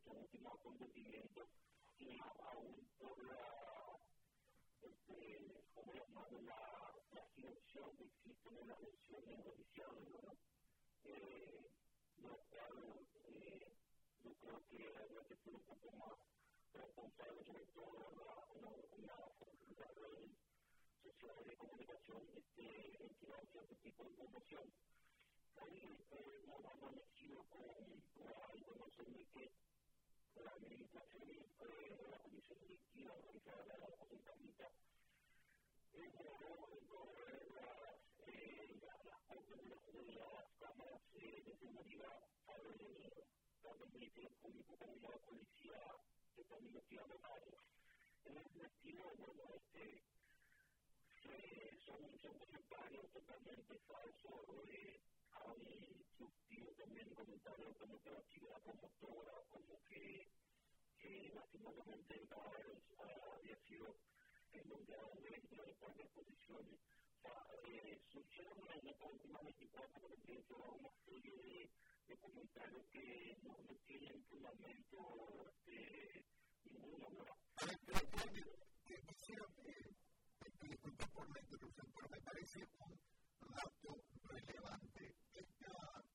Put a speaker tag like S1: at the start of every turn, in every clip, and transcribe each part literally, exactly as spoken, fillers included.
S1: nuestro último acontecimiento y más aún por la, este, como llamamos, la, la situación que existe en las elecciones judiciales, ¿no? Eh, lo cual eh, yo creo que habría que ser un poco más responsable, sobre todo la, la, la, las redes sociales de comunicación este, en que hace este tipo de información. Hoy eh, nos hemos elegido con la información de que la administración eh, de la Comisión Directiva realizada de la Representantita logró correr las, eh, las copias de las, de las cámaras eh, de seguridad para tanto el Ministerio Público como la policía que están investigando casos. En ese sentido, bueno, este, eh, son, son comentarios totalmente falsos. Eh, hay surgido también comentarios como que la actividad promotora, como que, que lastimosamente el cadáver había sido encontrado dentro de cuatro posiciones. O sea, eh, surgieron en estas últimas veinticuatro horas una serie de, de comentarios que no, no tienen fundamento este, ninguno, ¿verdad?
S2: Quisiera, disculpa por la interrupción, pero me parece un dato relevante. Esta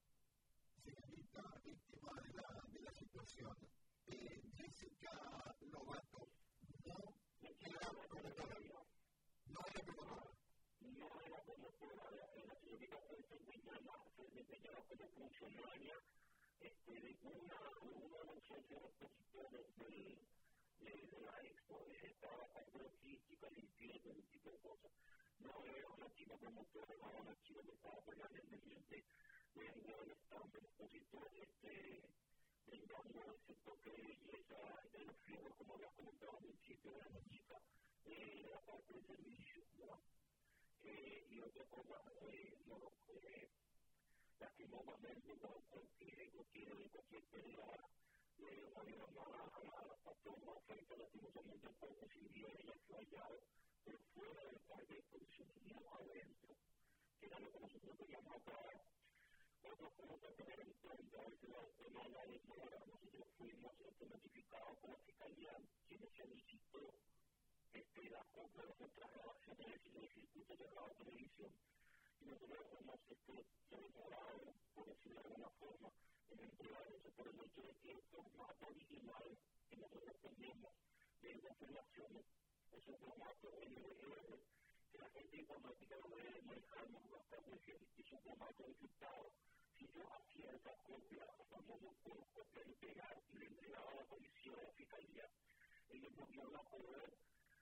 S2: señorita víctima de la, de la situación, eh, Jessica Lobato, no era promotora, no era promotora.
S1: No era promotora, la señorita se desempeñaba, se desempeñaba como funcionaria este, de una, uno de los socios opositores del de, de la expo, estaba con logística, limpieza, ese tipo de cosas. No era una chica promotora, no era una chica que estaba permanentemente de igual estado del expositor, este, brindando ese toque de belleza, de los fibros, como había comentado al principio, de la chica, eh, la parte de servicio, ¿no? Eh, y otra cosa, eh, no, eh, lastimosamente, no, cualquier, cualquier, cualquier pelea, eh, una llamada a la patrona frente a lastimosamente el cuerpo civil, ella fue hallado por fuera del parque de exposición, no adentro, que era lo que nosotros queríamos aclarar. Otra cosa a tener en cuenta es que la tema de la demora, nosotros fuimos este, notificados por la Fiscalía, quienes solicitó este, la compra de nuestras grabaciones en el circuito de la televisión, y nosotros hemos este, demorado, por decirlo de alguna forma, en entregar eso por el hecho de que el formato original que nosotros tenemos de esas informaciones es un formato L D R, que la gente informática lo debe manejar bastante bien, es un formato encriptado. Si yo hacía esa copia, famoso por copia y pegar, y le entregaba a la policía o a la fiscalía, ellos no iban a poder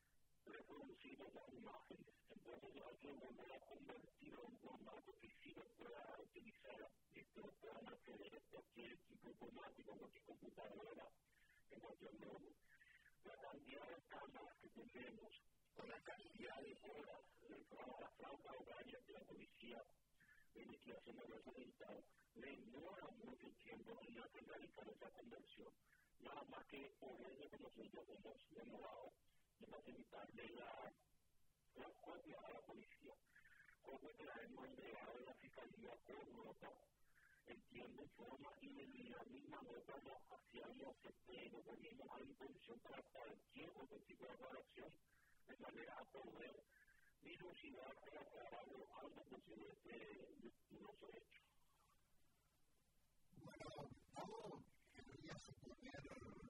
S1: reproducir las imágenes. Entonces hay que volver a convertirlo en un formato que sí lo pueda utilizar, esto lo puedan acceder a cualquier equipo informático, cualquier computadora, en cualquier modo. La cantidad de cámaras que tenemos, con la cantidad de horas, la falta horaria de la policía de investigación de los resultados, le demora mucho tiempo en hacer realizar esa conversión. Nada más que por eso que nosotros hemos demorado de facilitarle la, la copia a la policía. Copia que la hemos entregado a la fiscalía por nota, en tiempo y forma, y en la misma nota nos hacíamos este, nos poníamos a disposición para cualquier otro tipo de aclaración, de manera a poder dilucidar y aclarar lo antes posible de, de, de los hechos.
S2: Bueno, yo querría suponer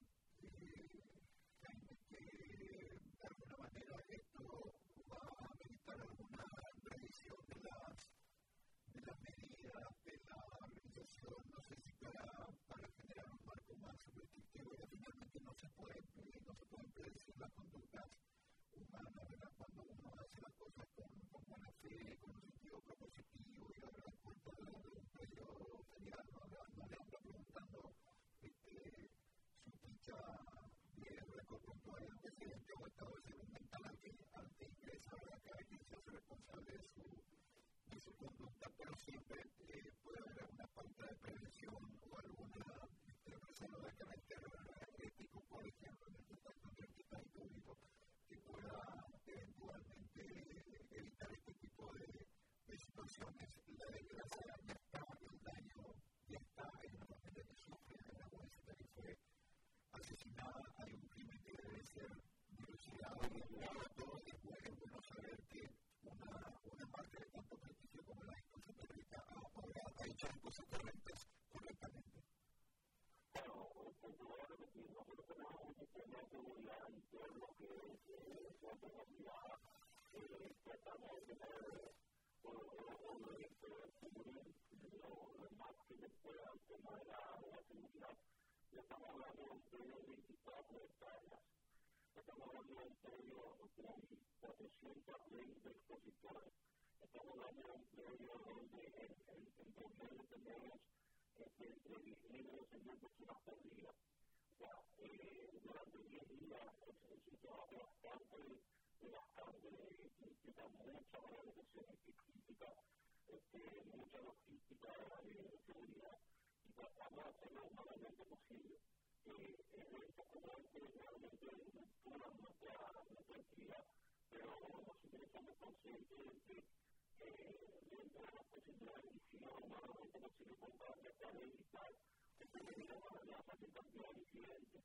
S2: que de alguna manera esto va a meditar alguna revisión de las, de las medidas de la organización, no sé si para, para generar un marco más restrictivo, y finalmente no se puede, no se pueden predecir las conductas humanas, ¿verdad? Cuando uno hace las cosas con, con buena fe, con un sentido propositivo, y ahora después de un periodo ferial, no, no le ando preguntando este, su ficha de récord puntual del presidente o estado de salud mental al que, al que ingresa, ¿verdad? Cada quien se hace responsable de su, de su conducta, pero siempre eh, puede haber alguna falta de prevención o alguna reserva de carácter ético, por ejemplo, en el contacto entre artistas y público, que pueda eventualmente evitar este tipo de, de situaciones. La desgracia ya está, el daño ya está, en la familia que sufre, en la municipalidad que fue asesinada, hay un crimen que debe ser dilucidado y enviado a todos. Es bueno saber que una, una parte de tanto prestigio como la institución periodista ha hecho las cosas correctas correctamente.
S1: Bueno, pues voy a repetir, nosotros tenemos un sistema de seguridad interno que es la seguridad, tratamos de tener o de cubrir lo más que se pueda el tema de la seguridad. Ya estamos hablando de un predio de veinticuatro hectáreas. Estamos hablando de un predio con cuatrocientos veinte expositores. Estamos hablando de un predio donde en promedio tenemos entre diez mil y doce mil personas por día. O sea, durante diez días es un trabajo bastante, bastante, implica mucha organización, implica mucha logística de seguridad y tratamos de hacer lo humanamente posible. Eventos como este realmente duran nuestra actividad, pero nosotros estamos conscientes de que dentro de las posibilidades y si no humanamente posible para tratar de evitar que se generen la mayor cantidad de incidentes.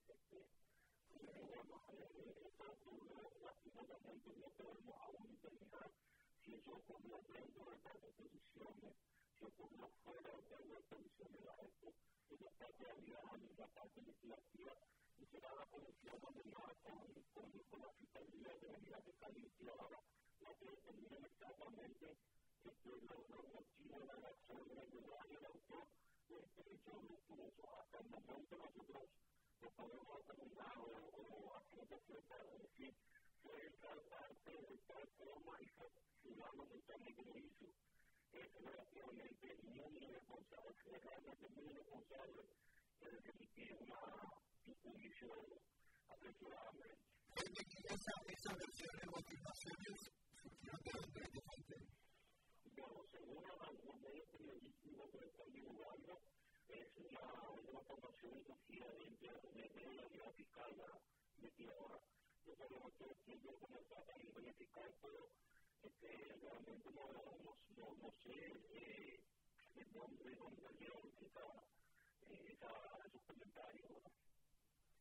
S1: Bueno, eso ocurre lastimosamente, no podemos aún determinar si eso ocurrió dentro de estas exposiciones, si ocurrió fuera de las exposiciones de la expo. Eso está todavía en la parte legislativa y será la comisión donde ya con, con, con la fiscalía de la unidad de Calicia la que determina exactamente este, los, los motivos de la acción irregular y el autor de este hecho luctuoso. Hasta el momento nosotros no podemos determinar o, o a ciencia cierta decir que tal parte de tal forma y que fundamentalmente lo hizo. Es relativamente muy irresponsable, es realmente muy irresponsable el emitir un juicio apresuradamente.
S2: Esa, esa versión de motivaciones surgió de donde de fuente.
S1: Bueno, según los medios periodísticos que están divulgando, es una, una formación recogida dentro de la unidad fiscal investigadora. Yo sabemos que siempre comenzó a salir con el fiscal, pero este, realmente no, no, no, no sé eh, de dónde, dónde salieron esa, esa, esos comentarios.